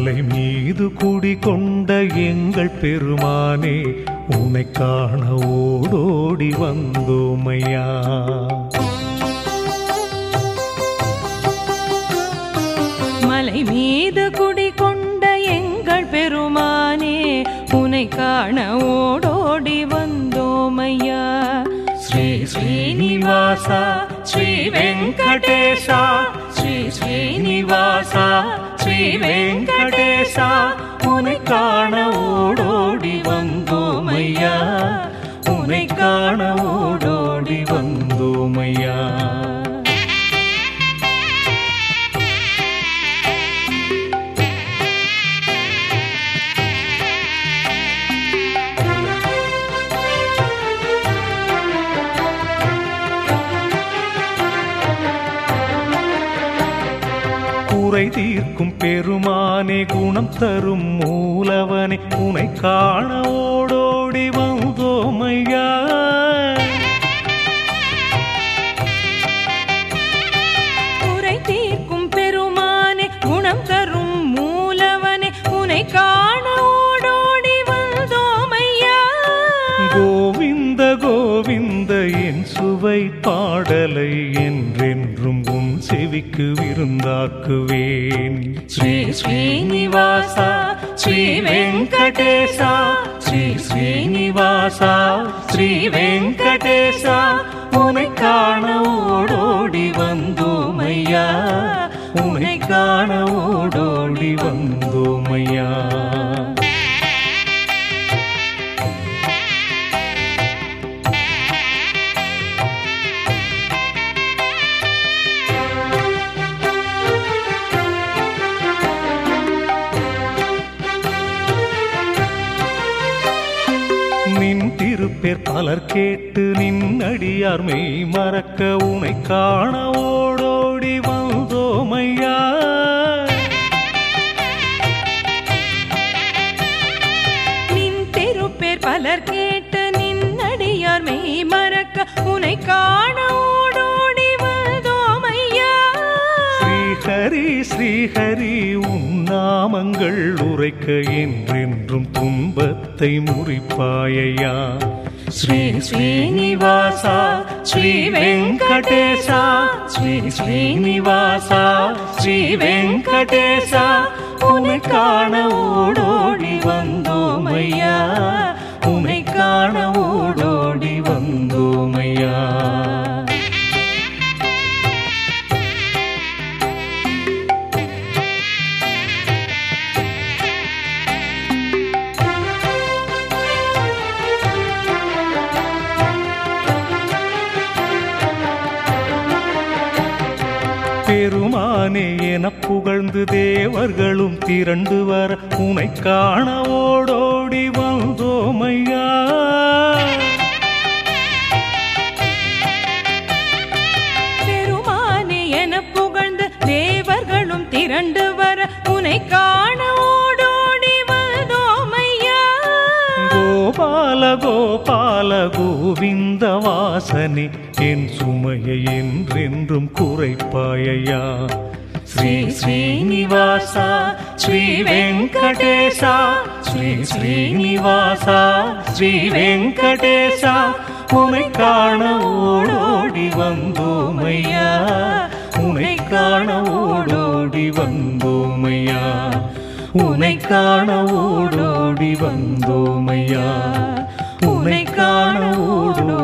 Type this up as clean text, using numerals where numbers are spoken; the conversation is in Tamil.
மலை மீது குடிகொண்ட எங்கள் பெருமானே உன்னை காண ஓடோடி வந்தோமையா. மலை மீது குடிகொண்ட எங்கள் பெருமானே உன்னை காண ஓடோடி வந்தோமையா. ஸ்ரீ ஸ்ரீனிவாசா ஸ்ரீ வெங்கடேசா ஸ்ரீ ஸ்ரீனிவாசா ஸ்ரீ வெங்கடேசா உன்னை காண ஓடோடி வந்தோமையா. உன்னை காண ஓடோடி வந்தோமையா. குறை தீர்க்கும் பெருமானே குணம் தரும் மூலவனே உன்னை காண ஓடோடி வந்தோமையா. குறை தீர்க்கும் பெருமானே குணம் தரும் மூலவனே உன்னை காண ஓடோடி வந்தோமையா. கோவிந்த கோவிந்த என் சுவை பாடலை என்றென்றும் உன் செவிக்கு விருந்தாக்குவேன். ஸ்ரீ ஸ்ரீனிவாசா ஸ்ரீ வெங்கடேசா ஸ்ரீ ஸ்ரீனிவாசா ஸ்ரீ வெங்கடேசா உன்னை காண ஓடோடி வந்தோமையா. உன்னை காண ஓடோடி வந்தோமையா. நின் திருப்பேர் பலர் கேட்டு நின்னடியார் மெய் மறக்க உன்னை காண ஓடோடி வந்தோமையா. நின் திருப்பேர் பலர் கேட்டு நின்னடியார் மெய் மறக்க உன்னை காண ஓடோடி வந்தோமையா. ஸ்ரீஹரி ஸ்ரீஹரி உன் நாமங்கள் உரைக்க என்றென்றும் துன்பத்தை முறிப்பாயையா. ஸ்ரீ ஸ்ரீனிவாசா ஸ்ரீ வெங்கடேசா ஸ்ரீ ஸ்ரீனிவாசா ஸ்ரீ வெங்கடேசா உன்னை காண ஓடோடி வந்தோமையா. உன்னை காண ஓடோடி வந்தோமையா. பெருமானே என புகழ்ந்து தேவர்களும் திரண்டு வர உன்னை காண ஓடோடி வந்தோமையா. பெருமானே என புகழ்ந்து தேவர்களும் திரண்டு வர உன்னை காண ஓடோடி வந்தோமையா. கோபால கோபால கோவிந்த வாசனே என் சுமையை என்றென்றும் குறைப்பாயையா. ஸ்ரீ ஸ்ரீனிவாசா ஸ்ரீ வெங்கடேசா ஸ்ரீ ஸ்ரீனிவாசா ஸ்ரீ வெங்கடேசா உன்னை காண ஓடோடி வந்தோமையா. உன்னை காண ஓடோடி வந்தோமையா. உன்னை காண ஓடோடி வந்தோமையா. உன்னை காண ஓடோடி